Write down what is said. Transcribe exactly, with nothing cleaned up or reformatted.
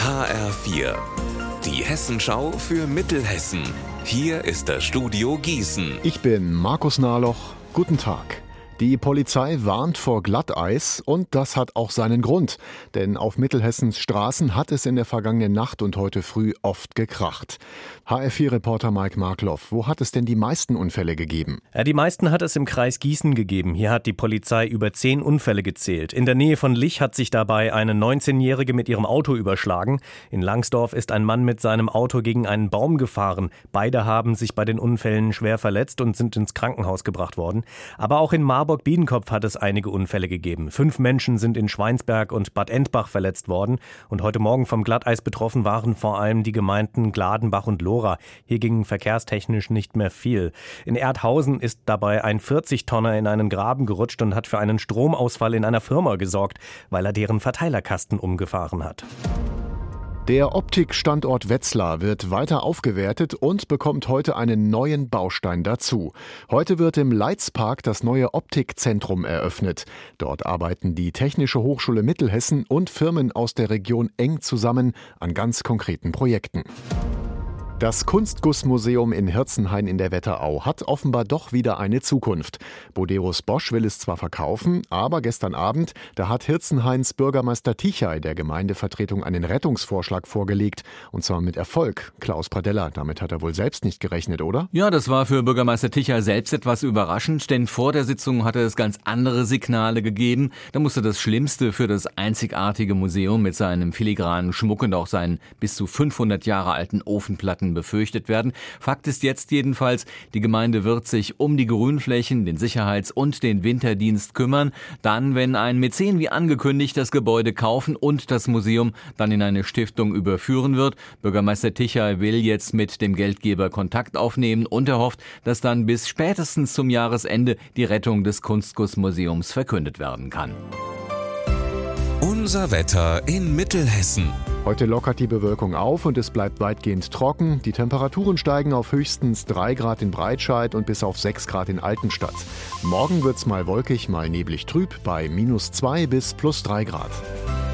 H R vier, die Hessenschau für Mittelhessen. Hier ist das Studio Gießen. Ich bin Markus Nahloch. Guten Tag. Die Polizei warnt vor Glatteis und das hat auch seinen Grund. Denn auf Mittelhessens Straßen hat es in der vergangenen Nacht und heute früh oft gekracht. H R vier-Reporter Mike Markloff, wo hat es denn die meisten Unfälle gegeben? Ja, die meisten hat es im Kreis Gießen gegeben. Hier hat die Polizei über zehn Unfälle gezählt. In der Nähe von Lich hat sich dabei eine neunzehnjährige mit ihrem Auto überschlagen. In Langsdorf ist ein Mann mit seinem Auto gegen einen Baum gefahren. Beide haben sich bei den Unfällen schwer verletzt und sind ins Krankenhaus gebracht worden. Aber auch in Marburg-Biedenkopf hat es einige Unfälle gegeben. Fünf Menschen sind in Schweinsberg und Bad Endbach verletzt worden. Und heute Morgen vom Glatteis betroffen waren vor allem die Gemeinden Gladenbach und Lora. Hier ging verkehrstechnisch nicht mehr viel. In Erdhausen ist dabei ein vierzig-Tonner in einen Graben gerutscht und hat für einen Stromausfall in einer Firma gesorgt, weil er deren Verteilerkasten umgefahren hat. Der Optikstandort Wetzlar wird weiter aufgewertet und bekommt heute einen neuen Baustein dazu. Heute wird im Leitzpark das neue Optikzentrum eröffnet. Dort arbeiten die Technische Hochschule Mittelhessen und Firmen aus der Region eng zusammen an ganz konkreten Projekten. Das Kunstgussmuseum in Hirzenhain in der Wetterau hat offenbar doch wieder eine Zukunft. Bodeus Bosch will es zwar verkaufen, aber gestern Abend, da hat Hirzenhains Bürgermeister Tichay der Gemeindevertretung einen Rettungsvorschlag vorgelegt. Und zwar mit Erfolg. Klaus Pradella, damit hat er wohl selbst nicht gerechnet, oder? Ja, das war für Bürgermeister Tichay selbst etwas überraschend, denn vor der Sitzung hatte es ganz andere Signale gegeben. Da musste das Schlimmste für das einzigartige Museum mit seinem filigranen Schmuck und auch seinen bis zu fünfhundert Jahre alten Ofenplatten befürchtet werden. Fakt ist jetzt jedenfalls, die Gemeinde wird sich um die Grünflächen, den Sicherheits- und den Winterdienst kümmern. Dann, wenn ein Mäzen wie angekündigt das Gebäude kaufen und das Museum dann in eine Stiftung überführen wird. Bürgermeister Tichay will jetzt mit dem Geldgeber Kontakt aufnehmen und er hofft, dass dann bis spätestens zum Jahresende die Rettung des Kunstgussmuseums verkündet werden kann. Unser Wetter in Mittelhessen. Heute lockert die Bewölkung auf und es bleibt weitgehend trocken. Die Temperaturen steigen auf höchstens drei Grad in Breitscheid und bis auf sechs Grad in Altenstadt. Morgen wird's mal wolkig, mal neblig trüb bei minus zwei bis plus drei Grad.